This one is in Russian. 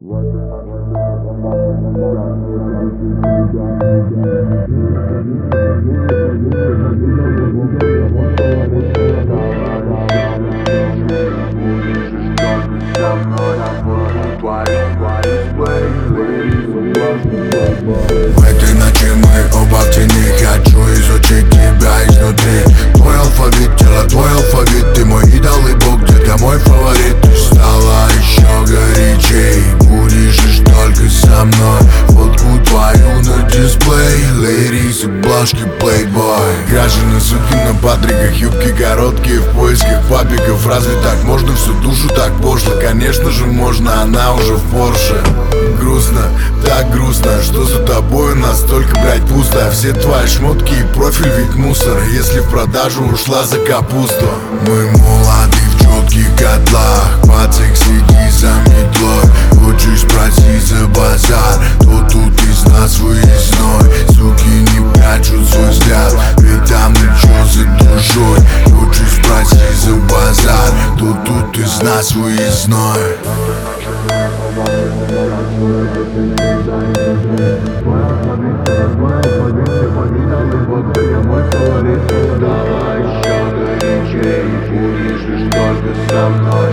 В этой ночи мы оба в тени. Хочу изучить тебя изнутри. Твой алфавит, тело, твой алфавит. Ты мой идол и бог, где-то мой фаворит. Ты стала еще горячей. Будешь лишь только со мной. Фотку твою на дисплей. Леди с обложки Playboy. Крашеные суки на патриках, юбки короткие в поисках папиков. Разве так можно? Всю душу так пошло. Конечно же можно, она уже в Порше. Грустно, так грустно, что за тобой настолько, блять, пусто. А все твои шмотки и профиль ведь мусор. Если в продажу ушла за капусту. Мы молоды в четких котлах. Пацик, сиди за метлой. Хочешь спросить за базар, то тут из нас выездной. Суки не прячут свой взгляд, ведь там ничего за душой. Хочешь спросить за базар, то тут из нас выездной. Стала еще горячей, будешь лишь только со мной.